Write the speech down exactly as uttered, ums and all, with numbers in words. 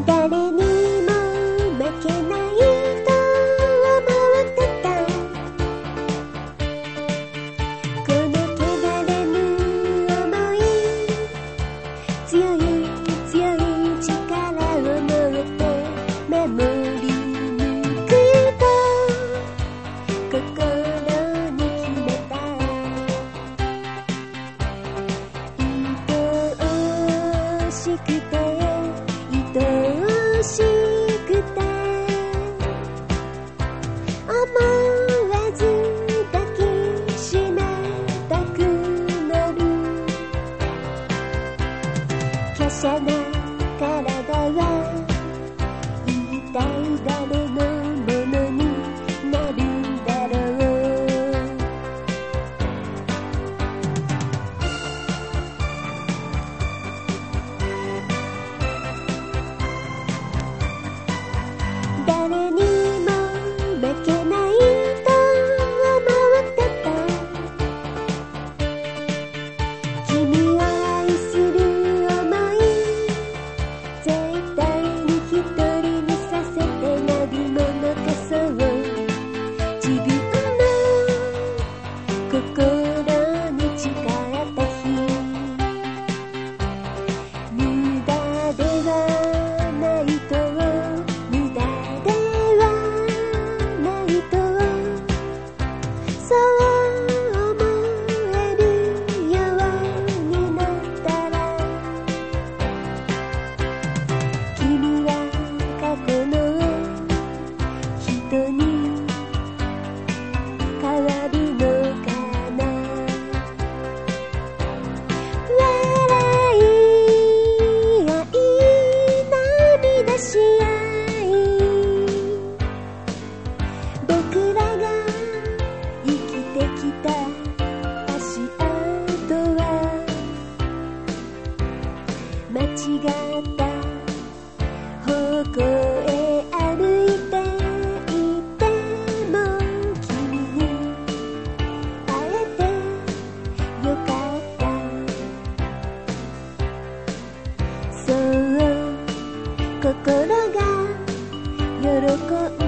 誰にも負けないと思ってた。この汚れぬ想い、強い強い力を持って守り抜くと心に決めた。愛しくて愛しくて思わず抱きしめたくなる。華奢な体は一体誰のものになるんだろう。誰にも負けないと思ってた。君を愛する想い、絶対に一人にさせてなるものか。そう自分の心に誓った日、無駄ではないと無駄ではないとそう思えるようになったら、君は過去の人に変わるのかな。笑い合い涙し合い、僕らが生きてきた足跡は間違った方向へ歩いていても、君に会えてよかった。そう心が喜ん